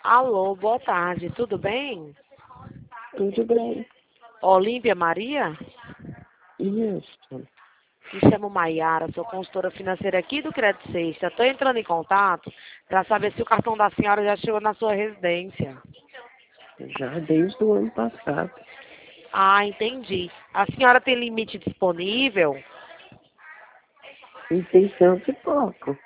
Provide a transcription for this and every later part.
Alô, boa tarde, tudo bem? Tudo bem. Olímpia Maria? Isso. Me chamo Maiara, sou consultora financeira aqui do Crédito Sexta. Estou entrando em contato para saber se o cartão da senhora já chegou na sua residência. Já desde o ano passado. Ah, entendi. A senhora tem limite disponível? Em 600 e pouco.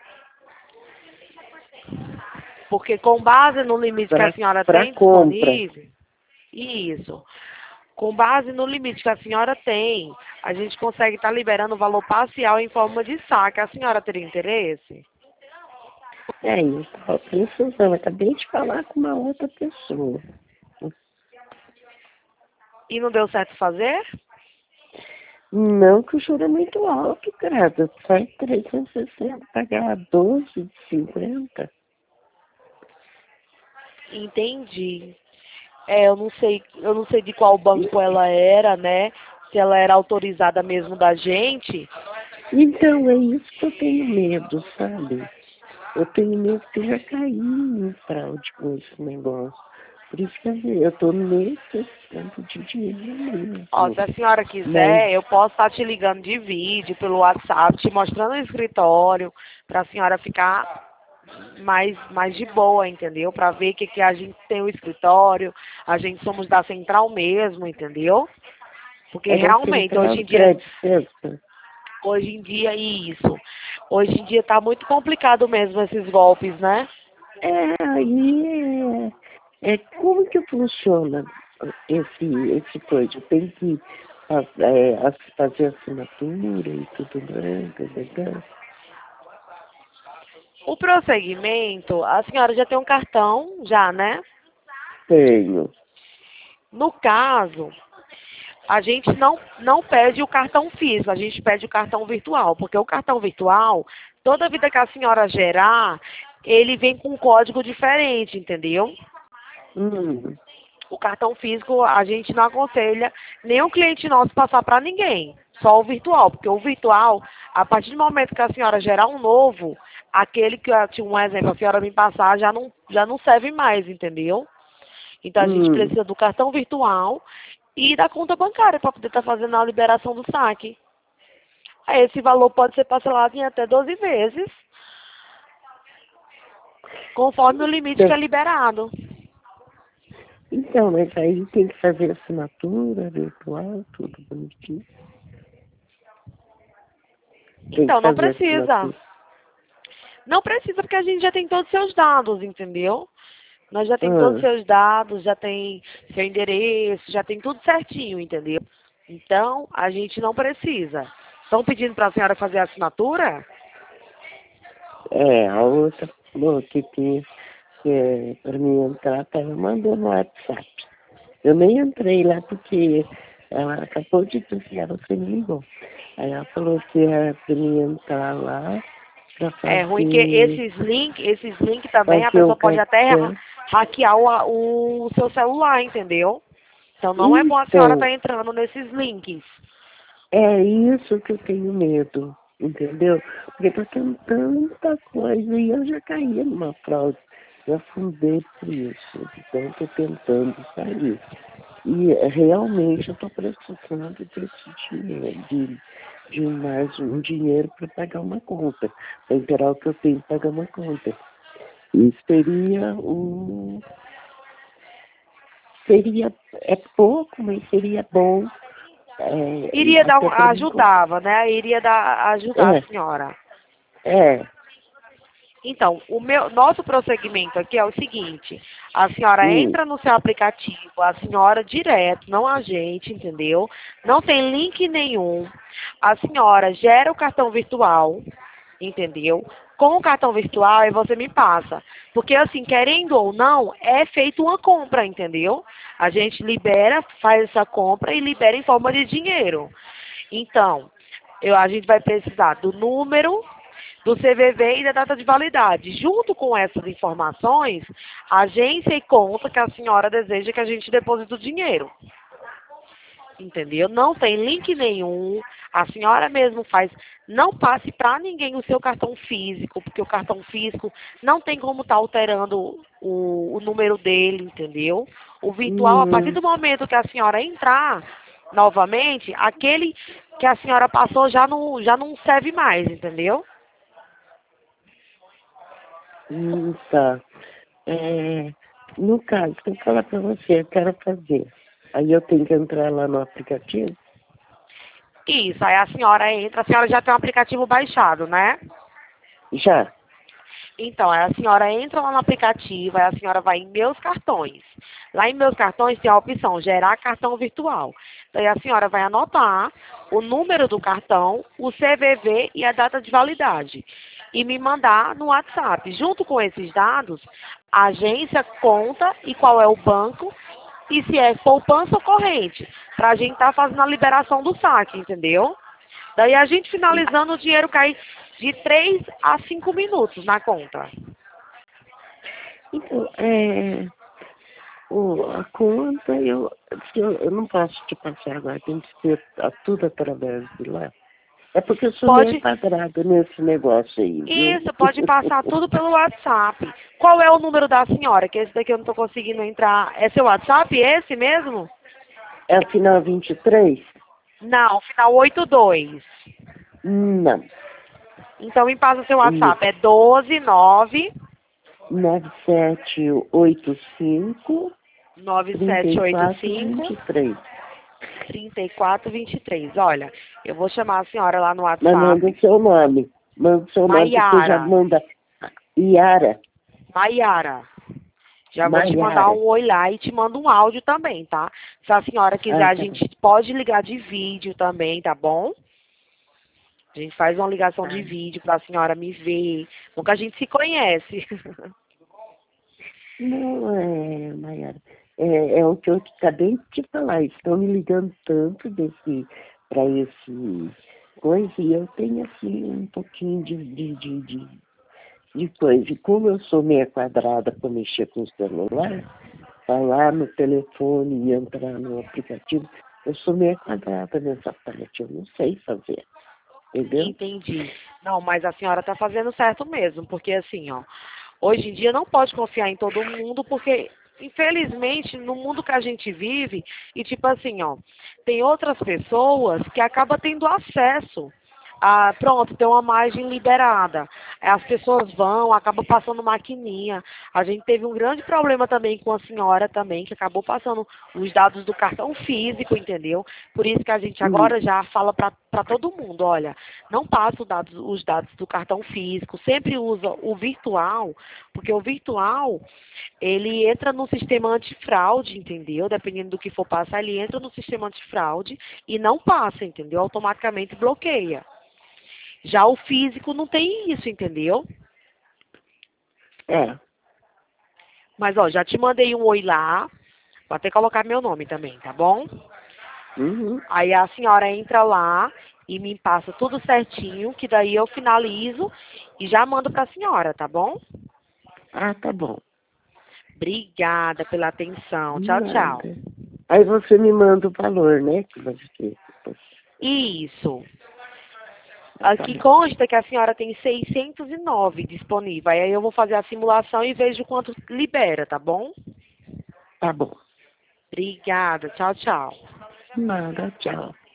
Porque com base no limite que a senhora Para tem compra. disponível, isso. Com base no limite que a senhora tem, a gente consegue estar liberando o valor parcial em forma de saque. A senhora teria interesse? Eu estava precisando. Acabei de falar com uma outra pessoa. E não deu certo fazer? Não que o juro é muito alto, credo. Sai 360, pagar 12,50. Entendi. Eu não sei de qual banco ela era, né? Se ela era autorizada mesmo da gente. Então, é isso que eu tenho medo, sabe? Eu tenho medo que eu já caí em fraude com esse negócio. Por isso que eu estou necessitando de dinheiro Ó, mesmo. se a senhora Mas, quiser, eu posso estar te ligando de vídeo pelo WhatsApp, te mostrando o escritório, para a senhora ficar mais de boa, entendeu? Para ver que a gente tem o escritório, a gente somos da central mesmo, entendeu? Porque é da realmente, Central Crédito Sexta. hoje em dia, isso. Hoje em dia tá muito complicado mesmo esses golpes, né? Como que funciona esse coisa? Tem que fazer assinatura e tudo mais, né? O prosseguimento, a senhora já tem um cartão, já, né? Tenho. No caso, a gente não pede o cartão físico, a gente pede o cartão virtual, porque o cartão virtual, toda vida que a senhora gerar, ele vem com um código diferente, entendeu? Hum, O cartão físico a gente não aconselha nenhum cliente nosso passar para ninguém, só o virtual, porque o virtual, a partir do momento que a senhora gerar um novo, aquele que eu tinha um exemplo, a senhora me passar já não serve mais, entendeu? Então a gente hum. precisa do cartão virtual e da conta bancária para poder estar fazendo a liberação do saque. Aí esse valor pode ser parcelado em até 12 vezes, conforme o limite que é liberado. Então, mas aí tem que fazer assinatura virtual, tudo bonitinho. Tem que Então não fazer precisa. assinatura. Não precisa porque a gente já tem todos os seus dados, entendeu? Nós já tem todos os Ah, seus dados, já tem seu endereço, já tem tudo certinho, entendeu? Então, a gente não precisa. Estão pedindo para a senhora fazer a assinatura? a outra falou que para mim entrar, estava mandando no WhatsApp. Eu nem entrei lá porque ela acabou de dizer, você me ligou. Aí ela falou que era para mim entrar lá para É ruim que esses links também a fazer o pessoa pode até cartão. hackear o seu celular, entendeu? Então não é bom a senhora Então, estar entrando nesses links. é isso que eu tenho medo, entendeu? Porque está tendo tanta coisa e eu já caí numa fraude, já afundei por isso. Então estou tentando sair. E realmente eu estou precisando desse dinheiro, de mais um dinheiro para pagar uma conta, para inteirar o que eu tenho para pagar uma conta. E é pouco, mas seria bom Iria dar até para mim. ajudava, né? Iria ajudar a É, senhora. é. Então, nosso prosseguimento aqui é o seguinte: a senhora Hum, entra no seu aplicativo, a senhora direto, não a gente, entendeu? Não tem link nenhum. A senhora gera o cartão virtual, entendeu? Com o cartão virtual, aí você me passa. Porque, assim, querendo ou não, é feita uma compra, entendeu? A gente libera, faz essa compra e libera em forma de dinheiro. Então, a gente vai precisar do número do CVV e da data de validade. Junto com essas informações, agência e conta que a senhora deseja que a gente deposite o dinheiro. Entendeu? Não tem link nenhum. A senhora mesmo faz, não passe para ninguém o seu cartão físico, porque o cartão físico não tem como estar alterando o número dele, entendeu? O virtual, a partir do momento que a senhora entrar novamente, aquele que a senhora passou já não serve mais, entendeu? Tá. No caso, eu vou falar para você, eu quero fazer. Aí eu tenho que entrar lá no aplicativo? Isso, aí a senhora entra, a senhora já tem um aplicativo baixado, né? Já. Então, aí a senhora entra lá no aplicativo, aí a senhora vai em meus cartões. Lá em meus cartões tem a opção gerar cartão virtual. Daí a senhora vai anotar o número do cartão, o CVV e a data de validade. E me mandar no WhatsApp. Junto com esses dados, a agência, conta e qual é o banco e se é poupança ou corrente. Para a gente estar fazendo a liberação do saque, entendeu? Daí a gente finalizando, o dinheiro cai de 3 a 5 minutos na conta. Então, a conta eu não posso te passar agora, tem que ser tudo através de lá. É porque eu sou meio Pode, quadrada nesse negócio aí, viu? isso, pode passar tudo pelo WhatsApp. Qual é o número da senhora? Que esse daqui eu não estou conseguindo entrar. É seu WhatsApp esse mesmo? É o final 23? Não, final 82. Não. Então me passa seu Isso. WhatsApp. É 129 9785 9785 3423. 3423. Olha, eu vou chamar a senhora lá no Mas manda WhatsApp. o seu nome. Manda o seu nome, porque já Maiara. manda Iara. Maiara. Já vou te mandar Maiara. um oi lá e te mando um áudio também, tá? Se a senhora quiser, Ah, a tá bom. gente pode ligar de vídeo também, tá bom? A gente faz uma ligação de vídeo pra senhora me ver. Nunca a gente se conhece. Não, Maiara. É o que eu acabei de te falar. Estão me ligando tanto para esse coisa e eu tenho assim um pouquinho de coisa. E como eu sou meia quadrada para mexer com o celular, falar no telefone e entrar no aplicativo, eu sou meia quadrada nessa parte. Eu não sei fazer. Entendeu? Entendi. Não, mas a senhora tá fazendo certo mesmo, porque assim, ó, hoje em dia não pode confiar em todo mundo, porque infelizmente no mundo que a gente vive, e tipo assim, ó, tem outras pessoas que acabam tendo acesso a, pronto, tem uma margem liberada. As pessoas vão, acabam passando maquininha. A gente teve um grande problema também com a senhora também, que acabou passando os dados do cartão físico, entendeu? Por isso que a gente agora já fala para todo mundo, olha, não passa os dados do cartão físico, sempre usa o virtual, porque o virtual, ele entra no sistema antifraude, entendeu? Dependendo do que for passar, ele entra no sistema antifraude e não passa, entendeu? Automaticamente bloqueia. Já o físico não tem isso, entendeu? É. Mas, ó, já te mandei um oi lá. Vou até colocar meu nome também, tá bom? Uhum. Aí a senhora entra lá e me passa tudo certinho, que daí eu finalizo e já mando pra senhora, tá bom? Ah, tá bom. Obrigada pela atenção. Tchau, tchau. Nada. Aí você me manda o valor, né? Que vai ser. Isso. Ah, tá Aqui bom. consta que a senhora tem 609 disponível. Aí eu vou fazer a simulação e vejo quanto libera, tá bom? Tá bom. Obrigada. Tchau, tchau. Nada, tchau.